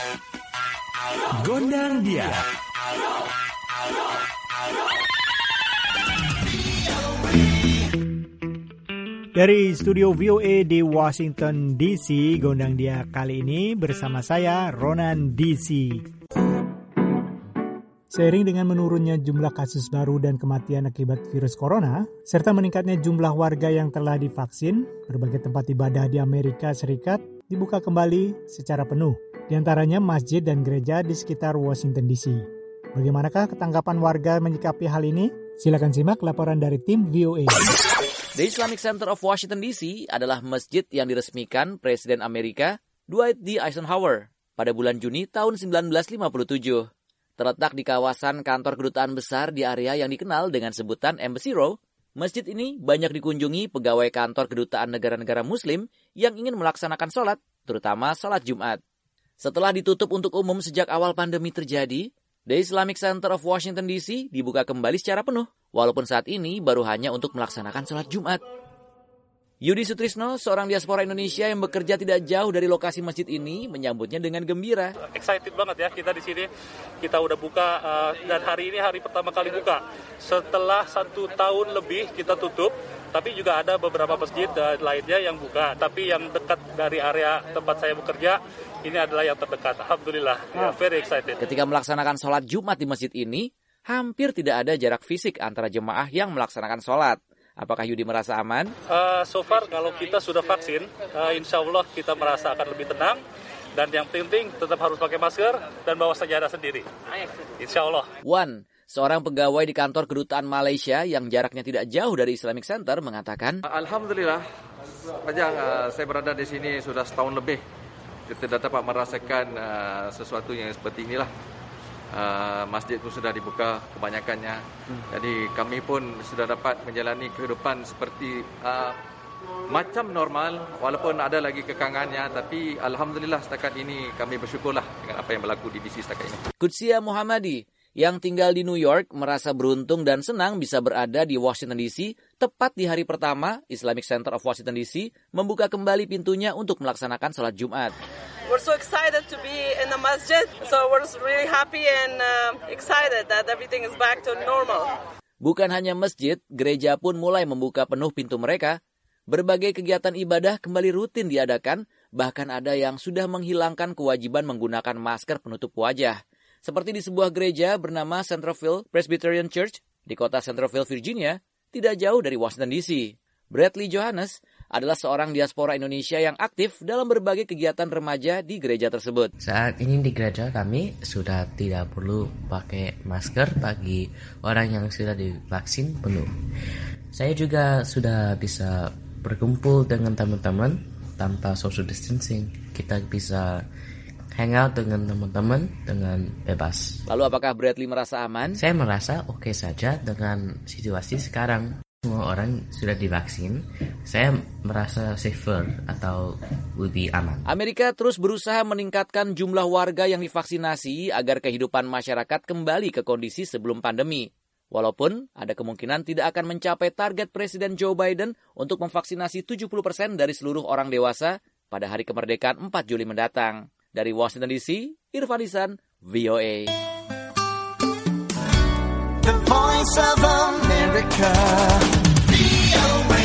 Gondang Dia. Dari studio VOA di Washington DC, Gondang Dia kali ini bersama saya, Ronan DC. Seiring dengan menurunnya jumlah kasus baru dan kematian akibat virus corona, serta meningkatnya jumlah warga yang telah divaksin, berbagai tempat ibadah di Amerika Serikat dibuka kembali secara penuh, di antaranya masjid dan gereja di sekitar Washington DC. Bagaimanakah ketanggapan warga menyikapi hal ini? Silakan simak laporan dari tim VOA. The Islamic Center of Washington DC adalah masjid yang diresmikan Presiden Amerika Dwight D. Eisenhower pada bulan Juni tahun 1957. Terletak di kawasan kantor kedutaan besar di area yang dikenal dengan sebutan Embassy Row, masjid ini banyak dikunjungi pegawai kantor kedutaan negara-negara Muslim yang ingin melaksanakan sholat, terutama sholat Jumat. Setelah ditutup untuk umum sejak awal pandemi terjadi, The Islamic Center of Washington DC dibuka kembali secara penuh, walaupun saat ini baru hanya untuk melaksanakan sholat Jumat. Yudi Sutrisno, seorang diaspora Indonesia yang bekerja tidak jauh dari lokasi masjid ini, menyambutnya dengan gembira. Excited banget ya kita di sini. Kita udah buka dan hari ini hari pertama kali buka. Setelah 1 tahun lebih kita tutup, tapi juga ada beberapa masjid lainnya yang buka. Tapi yang dekat dari area tempat saya bekerja, ini adalah yang terdekat. Alhamdulillah, very excited. Ketika melaksanakan sholat Jumat di masjid ini, hampir tidak ada jarak fisik antara jemaah yang melaksanakan sholat. Apakah Yudi merasa aman? So far kalau kita sudah vaksin, insya Allah kita merasa akan lebih tenang. Dan yang penting tetap harus pakai masker dan bawa sajadah sendiri. Insya Allah. Wan, seorang pegawai di kantor kedutaan Malaysia yang jaraknya tidak jauh dari Islamic Center mengatakan, Alhamdulillah, saya berada di sini sudah setahun lebih. Kita dapat merasakan sesuatu yang seperti inilah. Masjid pun sudah dibuka kebanyakannya. Jadi kami pun sudah dapat menjalani kehidupan seperti macam normal, walaupun ada lagi kekangannya, tapi alhamdulillah setakat ini kami bersyukurlah dengan apa yang berlaku di DC setakat ini. Qudsia Muhammadi yang tinggal di New York merasa beruntung dan senang bisa berada di Washington DC tepat di hari pertama Islamic Center of Washington DC membuka kembali pintunya untuk melaksanakan sholat Jumat. We're so excited to be in the masjid, so we're really happy and excited that everything is back to normal. Bukan hanya masjid, gereja pun mulai membuka penuh pintu mereka. Berbagai kegiatan ibadah kembali rutin diadakan, bahkan ada yang sudah menghilangkan kewajiban menggunakan masker penutup wajah. Seperti di sebuah gereja bernama Centerville Presbyterian Church di kota Centerville, Virginia, tidak jauh dari Washington DC. Bradley Johannes adalah seorang diaspora Indonesia yang aktif dalam berbagai kegiatan remaja di gereja tersebut. Saat ini di gereja kami sudah tidak perlu pakai masker bagi orang yang sudah divaksin penuh. Saya juga sudah bisa berkumpul dengan teman-teman tanpa social distancing. Kita bisa hangout dengan teman-teman dengan bebas. Lalu apakah Bradley merasa aman? Saya merasa oke saja dengan situasi sekarang. Semua orang sudah divaksin, saya merasa safer atau lebih aman. Amerika terus berusaha meningkatkan jumlah warga yang divaksinasi agar kehidupan masyarakat kembali ke kondisi sebelum pandemi. Walaupun ada kemungkinan tidak akan mencapai target Presiden Joe Biden untuk memvaksinasi 70% dari seluruh orang dewasa pada hari kemerdekaan 4 Juli mendatang. Dari Washington DC, Irfan Isan, VOA. The Voice of America, VOA.